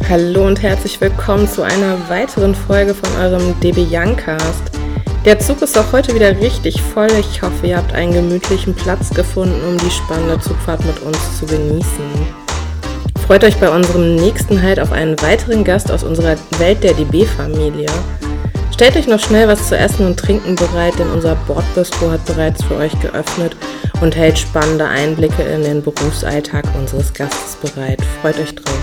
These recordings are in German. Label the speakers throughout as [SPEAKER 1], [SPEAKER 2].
[SPEAKER 1] Hallo und herzlich willkommen zu einer weiteren Folge von eurem DB Youngcast. Der Zug ist auch heute wieder richtig voll. Ich hoffe, ihr habt einen gemütlichen Platz gefunden, um die spannende Zugfahrt mit uns zu genießen. Freut euch bei unserem nächsten Halt auf einen weiteren Gast aus unserer Welt der DB-Familie. Stellt euch noch schnell was zu essen und trinken bereit, denn unser Bordbistro hat bereits für euch geöffnet und hält spannende Einblicke in den Berufsalltag unseres Gastes bereit. Freut euch drauf.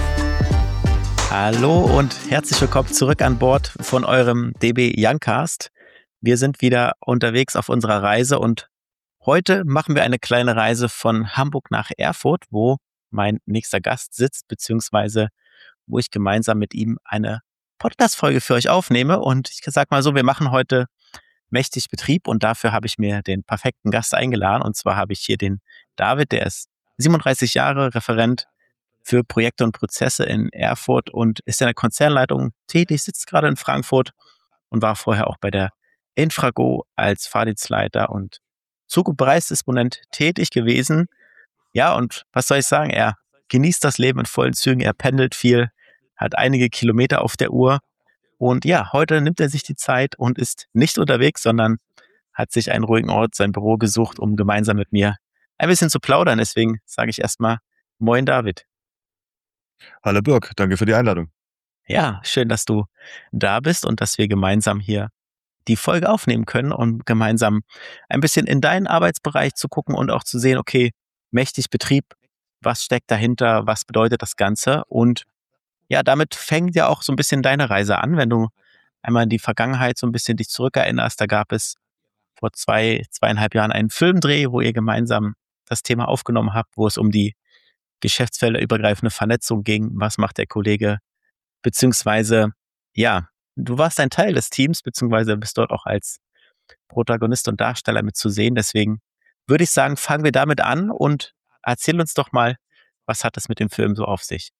[SPEAKER 2] Hallo und herzlich willkommen zurück an Bord von eurem DB Youngcast. Wir sind wieder unterwegs auf unserer Reise und heute machen wir eine kleine Reise von Hamburg nach Erfurt, wo mein nächster Gast sitzt, beziehungsweise wo ich gemeinsam mit ihm eine Podcast-Folge für euch aufnehme. Und ich sag mal so, wir machen heute mächtig Betrieb und dafür habe ich mir den perfekten Gast eingeladen. Und zwar habe ich hier den David, der ist 37 Jahre, Referent für Projekte und Prozesse in Erfurt und ist in der Konzernleitung tätig, sitzt gerade in Frankfurt und war vorher auch bei der Infrago als Fahrdienstleiter und Zug- und Bereichsdisponent tätig gewesen. Ja, und was soll ich sagen? Er genießt das Leben in vollen Zügen, er pendelt viel, hat einige Kilometer auf der Uhr und ja, heute nimmt er sich die Zeit und ist nicht unterwegs, sondern hat sich einen ruhigen Ort, sein Büro gesucht, um gemeinsam mit mir ein bisschen zu plaudern. Deswegen sage ich erstmal Moin David.
[SPEAKER 3] Hallo Birk, danke für die Einladung.
[SPEAKER 2] Ja, schön, dass du da bist und dass wir gemeinsam hier die Folge aufnehmen können, um gemeinsam ein bisschen in deinen Arbeitsbereich zu gucken und auch zu sehen, okay, mächtig Betrieb, was steckt dahinter, was bedeutet das Ganze? Und ja, damit fängt ja auch so ein bisschen deine Reise an, wenn du einmal in die Vergangenheit so ein bisschen dich zurückerinnerst. Da gab es vor 2,5 Jahren einen Filmdreh, wo ihr gemeinsam das Thema aufgenommen habt, wo es um die geschäftsfelderübergreifende Vernetzung ging. Was macht der Kollege? Beziehungsweise, ja, du warst ein Teil des Teams, beziehungsweise bist dort auch als Protagonist und Darsteller mit zu sehen. Deswegen würde ich sagen, fangen wir damit an und erzähl uns doch mal, was hat es mit dem Film so auf sich?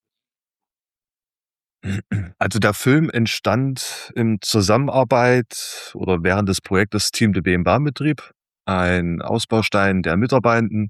[SPEAKER 3] Also der Film entstand in Zusammenarbeit oder während des Projektes Team DB im Bahnbetrieb, ein Ausbaustein der Mitarbeitenden.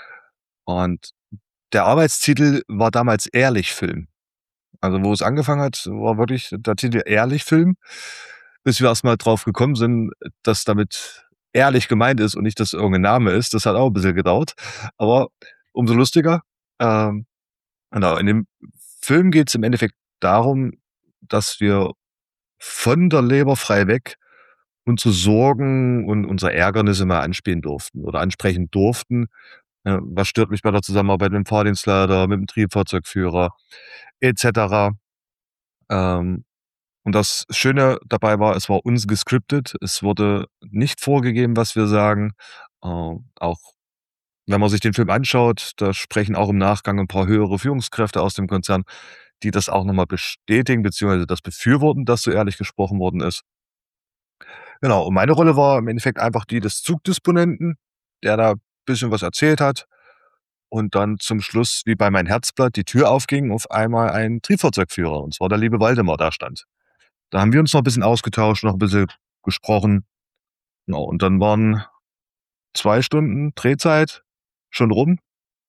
[SPEAKER 3] Und der Arbeitstitel war damals Ehrlich-Film. Also wo es angefangen hat, war wirklich der Titel Ehrlich-Film, bis wir erst mal drauf gekommen sind, dass damit ehrlich gemeint ist und nicht, dass irgendein Name ist. Das hat auch ein bisschen gedauert, aber umso lustiger. Ähm, genau, in dem Film geht es im Endeffekt darum, dass wir von der Leber frei weg unsere Sorgen und unsere Ärgernisse mal anspielen durften oder ansprechen durften. Was stört mich bei der Zusammenarbeit mit dem Fahrdienstleiter, mit dem Triebfahrzeugführer et cetera. Ähm, und das Schöne dabei war, es war ungescriptet. Es wurde nicht vorgegeben, was wir sagen. Auch wenn man sich den Film anschaut, da sprechen auch im Nachgang ein paar höhere Führungskräfte aus dem Konzern, die das auch noch mal bestätigen beziehungsweise das befürworten, dass so ehrlich gesprochen worden ist. Genau, und meine Rolle war im Endeffekt einfach die des Zugdisponenten, der da bisschen was erzählt hat und dann zum Schluss, wie bei Mein Herzblatt, die Tür aufging, auf einmal ein Triebfahrzeugführer, und zwar der liebe Waldemar da stand. Da haben wir uns noch 'n bisschen ausgetauscht, noch 'n bisschen gesprochen. Genau, und dann waren 2 Stunden Drehzeit schon rum.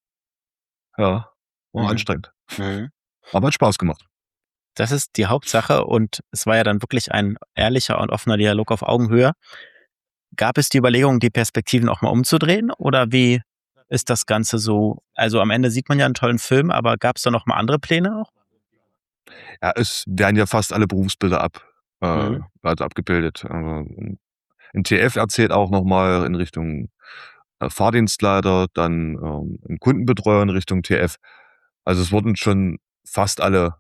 [SPEAKER 3] Ja, war
[SPEAKER 2] Mhm.
[SPEAKER 3] anstrengend,
[SPEAKER 2] Mhm.
[SPEAKER 3] aber hat Spaß gemacht.
[SPEAKER 2] Das ist die Hauptsache und es war ja dann wirklich ein ehrlicher und offener Dialog auf Augenhöhe. Gab es die Überlegung, die Perspektiven auch mal umzudrehen oder wie ist das Ganze so? Also am Ende sieht man ja einen tollen Film, aber gab es da noch mal andere Pläne auch?
[SPEAKER 3] Ja, es werden ja fast alle Berufsbilder
[SPEAKER 2] Mhm.
[SPEAKER 3] also abgebildet. Im TF erzählt auch noch mal in Richtung, Fahrdienstleiter, dann, 'n Kundenbetreuer in Richtung TF. Also, es wurden schon fast alle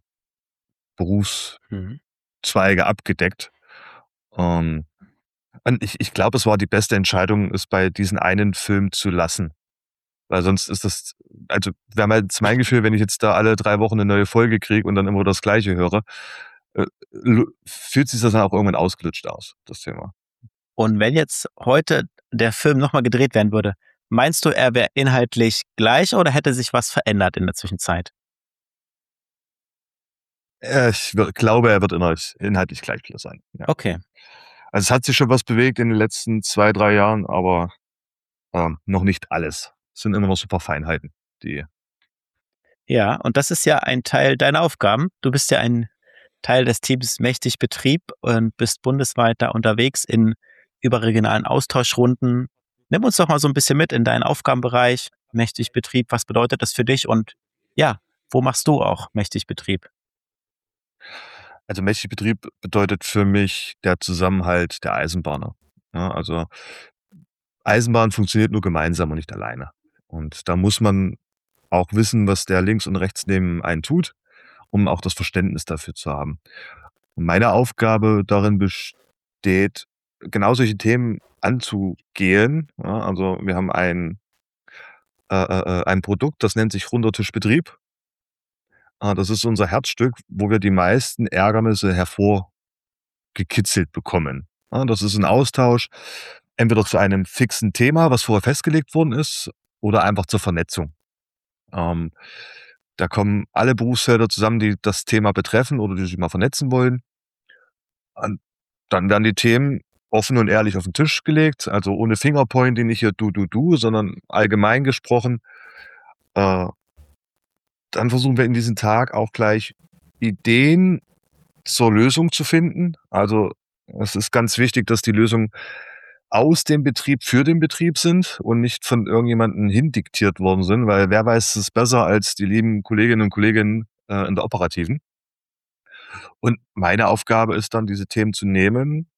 [SPEAKER 2] Mhm.
[SPEAKER 3] Berufszweige abgedeckt. Ähm, und ich glaube, es war die beste Entscheidung, es bei diesen einen Film zu lassen, weil sonst ist das also, wäre mal jetzt mein Gefühl, wenn ich jetzt da alle 3 Wochen 'ne neue Folge kriege und dann immer das Gleiche höre, fühlt sich das dann auch irgendwann ausgelutscht aus, das Thema.
[SPEAKER 2] Und wenn jetzt heute der Film noch mal gedreht werden würde, meinst du, er wäre inhaltlich gleich oder hätte sich was verändert in der Zwischenzeit?
[SPEAKER 3] Ich glaube, er wird inhaltlich gleich wieder sein, ja.
[SPEAKER 2] Okay.
[SPEAKER 3] Also, es hat sich schon was bewegt in den letzten 2 3 Jahren, aber, noch nicht alles. Es sind immer noch so 'n paar Feinheiten, die
[SPEAKER 2] Ja, und das ist ja ein Teil deiner Aufgaben. Du bist ja ein Teil des Teams Mächtig Betrieb und bist bundesweit da unterwegs in überregionalen Austauschrunden. Nimm uns doch mal so ein bisschen mit in deinen Aufgabenbereich. Mächtig Betrieb, was bedeutet das für dich? Und ja, wo machst du auch Mächtig Betrieb?
[SPEAKER 3] Also mächtig Betrieb bedeutet für mich der Zusammenhalt der Eisenbahner. Ja, also Eisenbahn funktioniert nur gemeinsam und nicht alleine. Und da muss man auch wissen, was der links und rechts neben einen tut, um auch das Verständnis dafür zu haben. Und meine Aufgabe darin besteht, genau solche Themen anzugehen. Ja, also wir haben ein Produkt, das nennt sich Runder Tisch Betrieb. Das ist unser Herzstück, wo wir die meisten Ärgernisse hervorgekitzelt bekommen. Das ist ein Austausch, entweder zu einem fixen Thema, was vorher festgelegt worden ist, oder einfach zur Vernetzung. Ähm, Da kommen alle Berufsfelder zusammen, die das Thema betreffen oder die sich mal vernetzen wollen. Und dann werden die Themen offen und ehrlich auf den Tisch gelegt, also ohne Fingerpointing, nicht hier du, sondern allgemein gesprochen. Äh, Dann versuchen wir in diesem Tag auch gleich Ideen zur Lösung zu finden. Also es ist ganz wichtig, dass die Lösungen aus dem Betrieb für den Betrieb sind und nicht von irgendjemandem hindiktiert worden sind, weil wer weiß es besser als die lieben Kolleginnen und Kollegen in der Operativen. Und meine Aufgabe ist dann, diese Themen zu nehmen,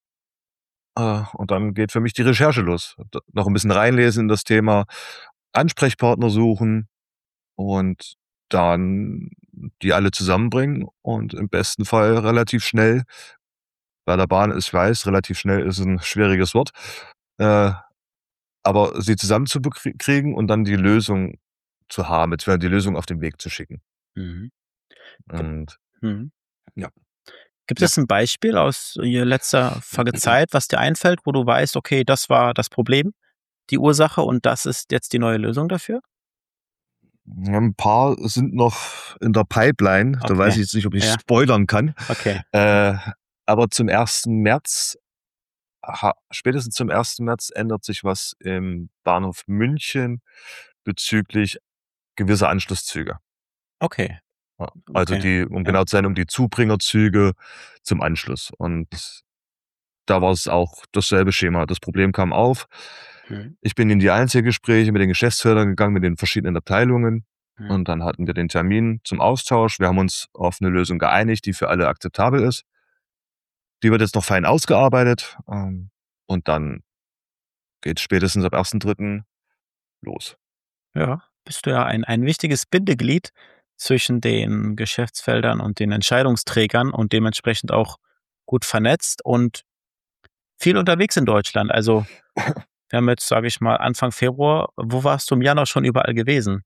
[SPEAKER 3] und dann geht für mich die Recherche los. Noch ein bisschen reinlesen in das Thema, Ansprechpartner suchen und dann die alle zusammenbringen und im besten Fall relativ schnell bei der Bahn, ich weiß, relativ schnell ist ein schwieriges Wort, äh, aber sie kriegen und dann die Lösung zu haben, beziehungsweise die Lösung auf den Weg zu schicken.
[SPEAKER 2] Mhm.
[SPEAKER 3] Und
[SPEAKER 2] Mhm.
[SPEAKER 3] ja,
[SPEAKER 2] Gibt
[SPEAKER 3] ja.
[SPEAKER 2] es ein Beispiel aus letzter Zeit, was dir einfällt, wo du weißt, okay, das war das Problem, die Ursache und das ist jetzt die neue Lösung dafür?
[SPEAKER 3] Ja, 'n paar sind noch in der Pipeline. Da weiß
[SPEAKER 2] Okay.
[SPEAKER 3] ich jetzt nicht, ob ich
[SPEAKER 2] Ja,
[SPEAKER 3] spoilern kann.
[SPEAKER 2] okay.
[SPEAKER 3] Äh, aber zum 1. März spätestens zum 1. März ändert sich was im Bahnhof München bezüglich gewisser Anschlusszüge.
[SPEAKER 2] Okay,
[SPEAKER 3] Ja, also
[SPEAKER 2] okay.
[SPEAKER 3] um
[SPEAKER 2] Ja.
[SPEAKER 3] genau zu sein, um die Zubringerzüge zum Anschluss. Und da war es auch dasselbe Schema. Das Problem kam auf.
[SPEAKER 2] Mhm.
[SPEAKER 3] Ich bin in die Einzelgespräche mit den Geschäftsführern gegangen, mit den verschiedenen Abteilungen.
[SPEAKER 2] Mhm.
[SPEAKER 3] Und dann hatten wir den Termin zum Austausch. Wir haben uns auf eine Lösung geeinigt, die für alle akzeptabel ist. Die wird jetzt noch fein ausgearbeitet, und dann geht's spätestens ab 1.3. los.
[SPEAKER 2] Ja, bist du ja ein wichtiges Bindeglied zwischen den Geschäftsfeldern und den Entscheidungsträgern und dementsprechend auch gut vernetzt und viel unterwegs in Deutschland. Also, wir haben jetzt, sage ich mal, Anfang Februar. Wo warst du im Januar schon überall gewesen?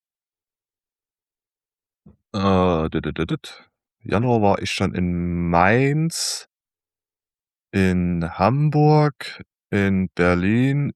[SPEAKER 3] Januar war ich schon in Mainz, in Hamburg, in Berlin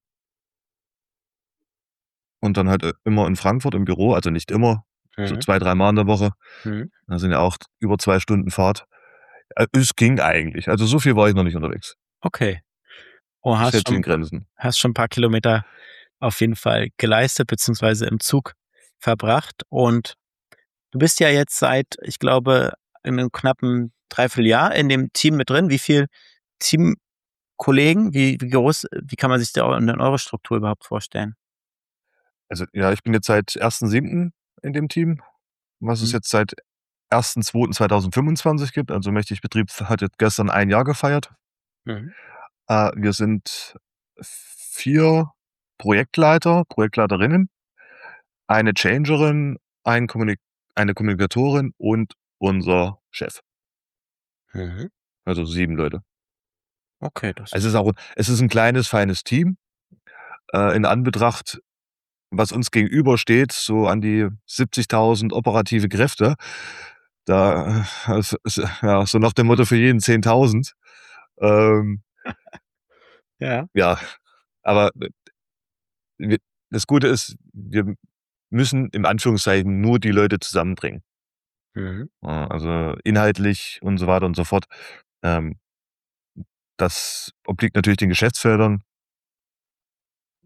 [SPEAKER 3] und dann halt, immer in Frankfurt im Büro, also nicht immer, so
[SPEAKER 2] Mhm.
[SPEAKER 3] 2, 3 Mal in der Woche.
[SPEAKER 2] Mhm.
[SPEAKER 3] Das sind ja auch über 2 Stunden Fahrt. Es ging eigentlich. Also, so viel war ich noch nicht unterwegs.
[SPEAKER 2] Okay. Oh,
[SPEAKER 3] Das hält sich in Grenzen.
[SPEAKER 2] hast schon 'n paar Kilometer auf jeden Fall geleistet beziehungsweise im Zug verbracht. Und du bist ja jetzt seit, ich glaube, in 'nem knappen Dreivierteljahr in dem Team mit drin. Wie viel Teamkollegen, wie groß wie kann man sich da denn eure Struktur überhaupt vorstellen?
[SPEAKER 3] Also, ja, ich bin jetzt seit 1.7. in dem Team, was es
[SPEAKER 2] Mhm.
[SPEAKER 3] jetzt seit 1.2.2025 gibt. Also, Mächtig Betrieb hat jetzt gestern ein Jahr gefeiert.
[SPEAKER 2] Mhm.
[SPEAKER 3] Wir sind 4 Projektleiterinnen, eine Changerin, eine Kommunikatorin und unser Chef.
[SPEAKER 2] Mhm.
[SPEAKER 3] Also 7 Leute.
[SPEAKER 2] Okay, das
[SPEAKER 3] Also,
[SPEAKER 2] ist
[SPEAKER 3] es ist 'n kleines, feines Team, in Anbetracht, was uns gegenübersteht, so an die 70.000 operative Kräfte. Da, ja, so nach dem Motto: „Für jeden 10.000." Ähm,
[SPEAKER 2] ja.
[SPEAKER 3] ja, aber wir das Gute ist, wir müssen im Anführungszeichen nur die Leute zusammenbringen.
[SPEAKER 2] Mhm.
[SPEAKER 3] Also inhaltlich und so weiter und so fort. Ähm, Das obliegt natürlich den Geschäftsfeldern.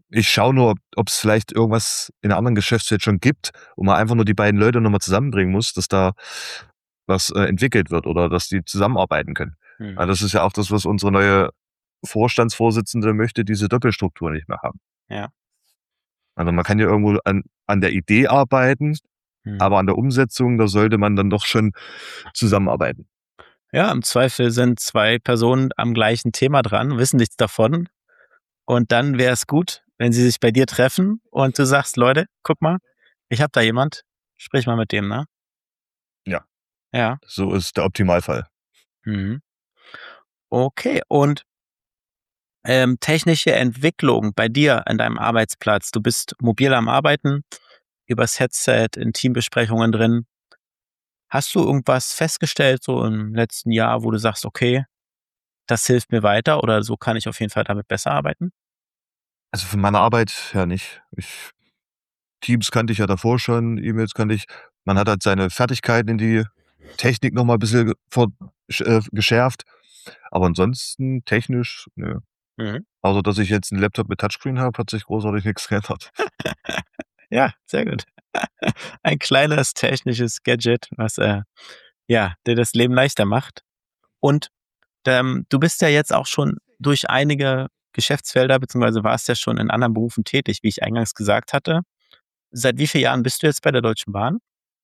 [SPEAKER 3] Ich schaue nur, ob es vielleicht irgendwas in einer anderen Geschäftswelt schon gibt, wo man einfach nur die beiden Leute nochmal zusammenbringen muss, dass da was entwickelt wird oder dass die zusammenarbeiten können. Weil das ist ja auch das, was unsere neue Vorstandsvorsitzende möchte, diese Doppelstruktur nicht mehr haben.
[SPEAKER 2] Ja.
[SPEAKER 3] Also man kann ja irgendwo an der Idee arbeiten, aber an der Umsetzung, da sollte man dann doch schon zusammenarbeiten.
[SPEAKER 2] Ja, im Zweifel sind 2 Personen am gleichen Thema dran, wissen nichts davon. Und dann wäre es gut, wenn sie sich bei dir treffen und du sagst, Leute, guck mal, ich habe da jemand, sprich mal mit dem, ne?
[SPEAKER 3] Ja.
[SPEAKER 2] Ja.
[SPEAKER 3] So ist der Optimalfall.
[SPEAKER 2] Mhm. Okay, und technische Entwicklung bei dir an deinem Arbeitsplatz. Du bist mobil am Arbeiten, übers Headset in Teambesprechungen drin. Hast du irgendwas festgestellt, so im letzten Jahr, wo du sagst, okay, das hilft mir weiter oder so kann ich auf jeden Fall damit besser arbeiten?
[SPEAKER 3] Also von meiner Arbeit her nicht. Teams kannte ich ja davor schon, E-Mails kannte ich. Man hat halt seine Fertigkeiten in die Technik noch mal 'n bisschen geschärft. Aber ansonsten technisch, nö.
[SPEAKER 2] Mhm.
[SPEAKER 3] Außer dass ich jetzt 'n Laptop mit Touchscreen habe, hat sich großartig nix geändert.
[SPEAKER 2] Ja, sehr gut. Ein kleines technisches Gadget, was, dir das Leben leichter macht. Und, du bist ja jetzt auch schon durch einige Geschäftsfelder beziehungsweise warst ja schon in anderen Berufen tätig, wie ich eingangs gesagt hatte. Seit wie vielen Jahren bist du jetzt bei der Deutschen Bahn?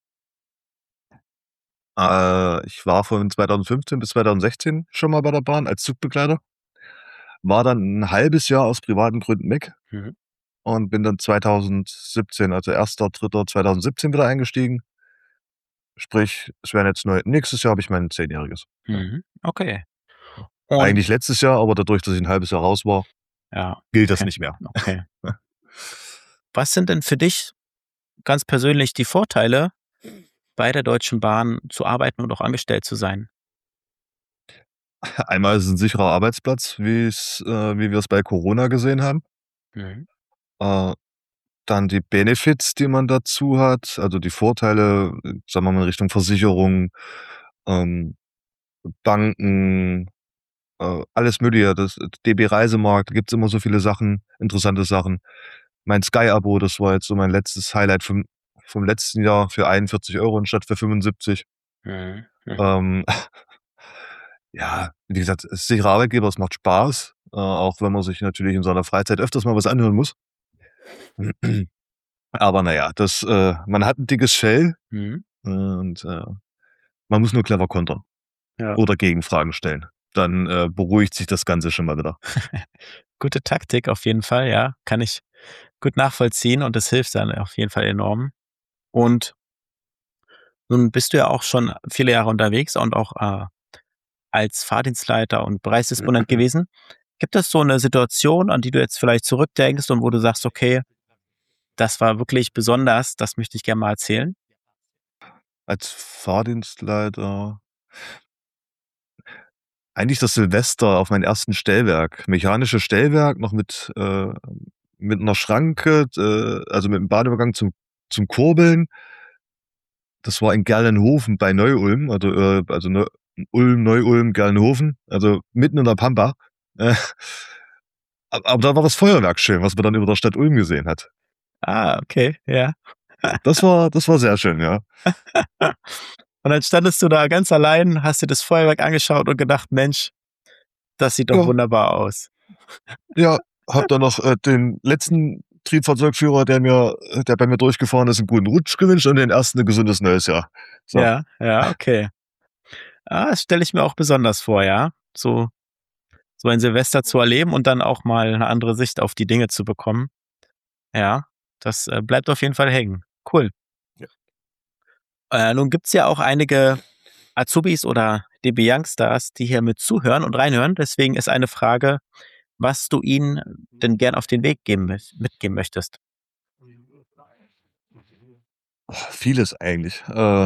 [SPEAKER 3] Ich war von 2015 bis 2016 schon mal bei der Bahn als Zugbegleiter, war dann 'n halbes Jahr aus privaten Gründen weg
[SPEAKER 2] Mhm.
[SPEAKER 3] und bin dann 2017, also 1.3.2017 wieder eingestiegen. Sprich, es wären jetzt nächstes Jahr habe ich mein 10-jähriges. Ja.
[SPEAKER 2] Mhm. Okay. Und
[SPEAKER 3] Eigentlich letztes Jahr, aber dadurch, dass ich 'n halbes Jahr raus war,
[SPEAKER 2] ja,
[SPEAKER 3] gilt das
[SPEAKER 2] okay,
[SPEAKER 3] nicht mehr.
[SPEAKER 2] okay. Was sind denn für dich ganz persönlich die Vorteile, bei der Deutschen Bahn zu arbeiten und auch angestellt zu sein?
[SPEAKER 3] Einmal ist es 'n sicherer Arbeitsplatz, wie wir's bei Corona gesehen haben.
[SPEAKER 2] Mhm.
[SPEAKER 3] Äh, Dann die Benefits, die man dazu hat, also die Vorteile, sagen wir mal in Richtung Versicherung, ähm, Banken, alles Mögliche. Das DB Reisemarkt, da gibt's immer so viele Sachen, interessante Sachen. Mein Sky-Abo, das war jetzt so mein letztes Highlight vom letzten Jahr für 41 € anstatt für 75.
[SPEAKER 2] Mhm. Mhm.
[SPEAKER 3] Ähm, ja, wie gesagt, es ist sicherer Arbeitgeber, es macht Spaß, auch wenn man sich natürlich in seiner Freizeit öfters mal was anhören muss. Aber na ja, man hat 'n dickes Fell
[SPEAKER 2] Mhm.
[SPEAKER 3] und, man muss nur clever kontern
[SPEAKER 2] Ja.
[SPEAKER 3] oder Gegenfragen stellen. Dann, beruhigt sich das Ganze schon mal wieder.
[SPEAKER 2] Gute Taktik auf jeden Fall, ja. Kann ich gut nachvollziehen und das hilft dann auf jeden Fall enorm. Und nun bist du ja auch schon viele Jahre unterwegs und auch, als Fahrdienstleiter und Bereichsdisponent gewesen. Gibt es so 'ne Situation, an die du jetzt vielleicht zurückdenkst und wo du sagst: „Okay, das war wirklich besonders, das möchte ich gern mal erzählen?“
[SPEAKER 3] Als Fahrdienstleiter eigentlich das Silvester auf mein ersten Stellwerk. Mechanisches Stellwerk, noch mit 'ner Schranke, also mit 'm Bahnübergang zum Kurbeln. Das war in Gerlenhofen bei Neu-Ulm, also Ulm, Neu-Ulm, Gerlenhofen, also mitten in der Pampa. Äh, aber da war das Feuerwerk schön, was man dann über der Stadt Ulm gesehen hat.
[SPEAKER 2] Ah, okay, ja.
[SPEAKER 3] Das war sehr schön, ja.
[SPEAKER 2] Und dann standest du da ganz allein, hast dir das Feuerwerk angeschaut und gedacht: „Mensch, das sieht doch
[SPEAKER 3] Ja,
[SPEAKER 2] wunderbar aus.“
[SPEAKER 3] ja, habe dann noch, den letzten Triebfahrzeugführer, der bei mir durchgefahren ist, 'n guten Rutsch gewünscht und den ersten 'n gesundes neues Jahr. So.
[SPEAKER 2] Ja, ja, okay. Ah, das stelle ich mir auch besonders vor, ja. So ein Silvester zu erleben und dann auch mal 'ne andere Sicht auf die Dinge zu bekommen. Ja, das, bleibt auf jeden Fall hängen. Cool.
[SPEAKER 3] Ja.
[SPEAKER 2] Nun gibt's ja auch einige Azubis oder DB Youngstars, die hier mit zuhören und reinhören. Deswegen ist eine Frage, was du ihnen denn gern auf den Weg mitgeben möchtest?
[SPEAKER 3] Vieles eigentlich.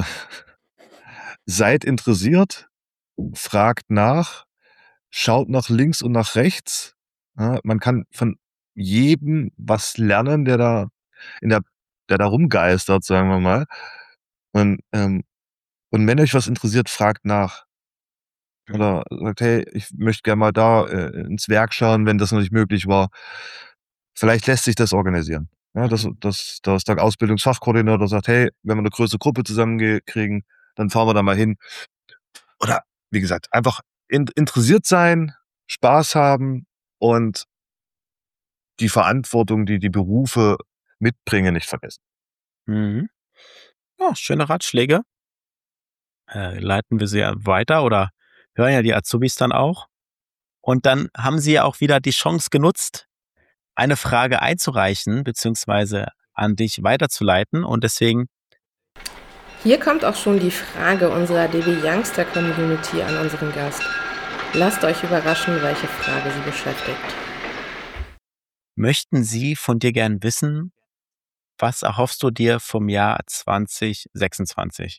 [SPEAKER 3] Seid interessiert, fragt nach, schaut nach links und nach rechts. Ja, man kann von jedem was lernen, in der der da rumgeistert, sagen wir mal. Und, wenn euch was interessiert, fragt nach.
[SPEAKER 2] Mhm.
[SPEAKER 3] Oder sagt: „Hey, ich möchte gerne mal da, ins Werk schauen“, wenn das noch nicht möglich war. vielleicht lässt sich das organisieren. Ja, dass der Ausbildungsfachkoordinator sagt, hey, wenn wir eine größere Gruppe zusammenkriegen, dann fahren wir da mal hin. Oder wie gesagt, einfach interessiert sein, Spaß haben und die Verantwortung, die die Berufe mitbringen, nicht vergessen.
[SPEAKER 2] Mhm. Ja, schöne Ratschläge. Leiten wir sie ja weiter oder hören ja die Azubis dann auch. Und dann haben sie ja auch wieder die Chance genutzt, eine Frage einzureichen, beziehungsweise an dich weiterzuleiten. Und deswegen,
[SPEAKER 1] Hier kommt auch schon die Frage unserer DB Youngster Community an unseren Gast. Lasst euch überraschen, welche Frage sie beschäftigt.
[SPEAKER 2] möchten sie von dir gern wissen, was erhoffst du dir vom Jahr 2026?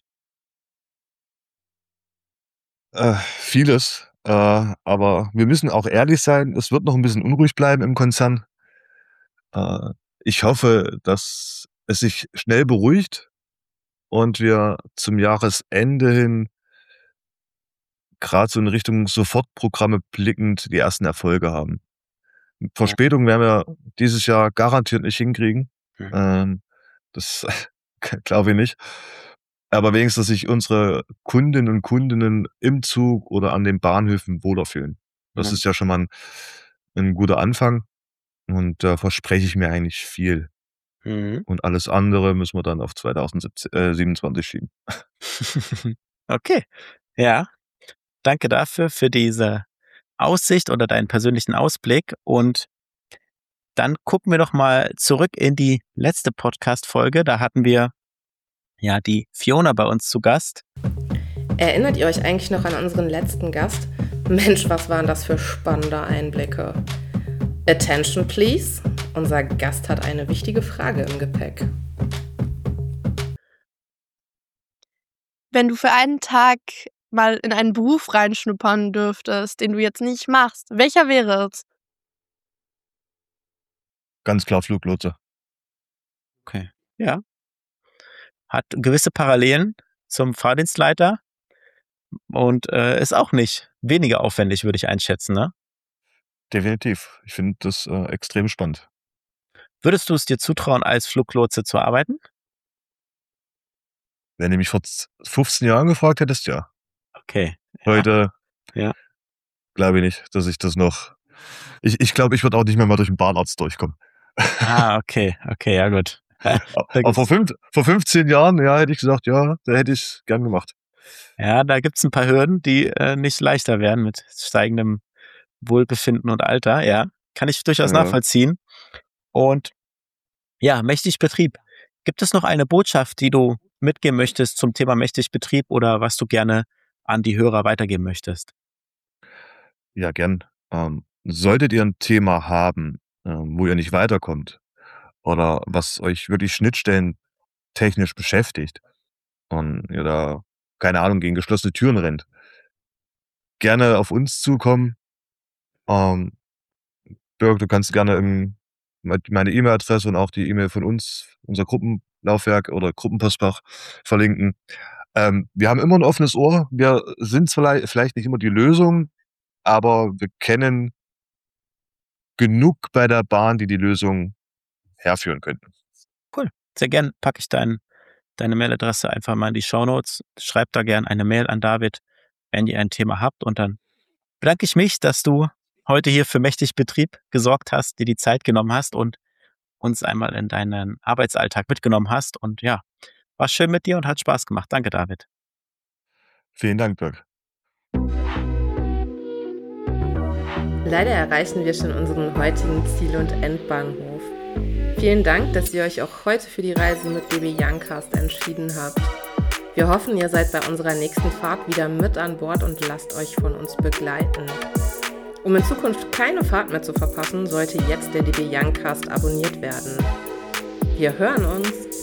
[SPEAKER 3] Vieles, aber wir müssen auch ehrlich sein, es wird noch ein bisschen unruhig bleiben im Konzern. Ich hoffe, dass es sich schnell beruhigt und wir zum Jahresende hin gerade so in Richtung Sofortprogramme blickend die ersten Erfolge haben. Verspätung werden wir dieses Jahr garantiert nicht hinkriegen.
[SPEAKER 2] Mhm.
[SPEAKER 3] Das glaube ich nicht. Aber wenigstens, dass sich unsere Kundinnen und Kundinnen im Zug oder an den Bahnhöfen wohler fühlen. Das ist ja schon mal 'n guter Anfang und da verspreche ich mir eigentlich viel.
[SPEAKER 2] Mhm.
[SPEAKER 3] Und alles andere müssen wir dann auf 27 schieben.
[SPEAKER 2] Okay, ja, danke dafür, für diese Aussicht oder deinen persönlichen Ausblick. Und dann gucken wir doch mal zurück in die letzte Podcast-Folge. Da hatten wir ja die Fiona bei uns zu Gast.
[SPEAKER 1] Erinnert ihr euch eigentlich noch an unseren letzten Gast? Mensch, was waren das für spannende Einblicke. Attention please, unser Gast hat eine wichtige Frage im Gepäck.
[SPEAKER 4] Wenn du für einen Tag mal in einen Beruf reinschnuppern dürftest, den du jetzt nicht machst, welcher wäre es?
[SPEAKER 3] Ganz klar Fluglotse.
[SPEAKER 2] Okay, ja. Hat gewisse Parallelen zum Fahrdienstleiter und ist auch nicht weniger aufwendig, würde ich einschätzen, ne?
[SPEAKER 3] Definitiv. Ich finde das, extrem spannend.
[SPEAKER 2] Würdest du es dir zutrauen, als Fluglotse zu arbeiten?
[SPEAKER 3] Wenn du mich vor 15 Jahren gefragt hättest, ja.
[SPEAKER 2] Okay. Ja.
[SPEAKER 3] Heute
[SPEAKER 2] Ja.
[SPEAKER 3] glaube ich nicht, dass ich das noch. Ich glaube, ich würde auch nicht mehr mal durch den Bahnarzt durchkommen.
[SPEAKER 2] Okay, ja gut.
[SPEAKER 3] Aber vor 15 Jahren, ja, hätte ich gesagt, ja, da hätte ich's gern gemacht.
[SPEAKER 2] Ja, da gibt's ein paar Hürden, die nicht leichter werden mit steigendem Wohlbefinden und Alter. Ja, kann ich durchaus
[SPEAKER 3] Ja.
[SPEAKER 2] nachvollziehen. Und ja, Mächtigbetrieb. Gibt es noch eine Botschaft, die du mitgeben möchtest zum Thema Mächtigbetrieb oder was du gerne an die Hörer weitergeben möchtest?
[SPEAKER 3] Ja, gern. Solltet ihr ein Thema haben, wo ihr nicht weiterkommt oder was euch wirklich schnittstellentechnisch beschäftigt und ihr da, keine Ahnung, gegen geschlossene Türen rennt, gerne auf uns zukommen. Ähm, Dirk, du kannst gerne meine E-Mail-Adresse und auch die E-Mail von uns, unser Gruppenlaufwerk oder Gruppenpostfach verlinken. Wir haben immer ein offenes Ohr. Wir sind vielleicht nicht immer die Lösung, aber wir kennen genug bei der Bahn, die Lösung herführen könnten.
[SPEAKER 2] Cool. Sehr gern packe ich deine Mailadresse einfach mal in die Shownotes. Schreibt da gern eine Mail an David, wenn ihr ein Thema habt. Und dann bedanke ich mich, dass du heute hier für Mächtigbetrieb gesorgt hast, dir die Zeit genommen hast und uns einmal in deinen Arbeitsalltag mitgenommen hast. Und ja, war schön mit dir und hat Spaß gemacht. Danke, David.
[SPEAKER 3] Vielen Dank, Dirk.
[SPEAKER 1] Leider erreichen wir schon unseren heutigen Ziel- und Endbahnhof. Vielen Dank, dass ihr euch auch heute für die Reise mit DB Youngcast entschieden habt. Wir hoffen, ihr seid bei unserer nächsten Fahrt wieder mit an Bord und lasst euch von uns begleiten. Um in Zukunft keine Fahrt mehr zu verpassen, sollte jetzt der DB Youngcast abonniert werden. Wir hören uns!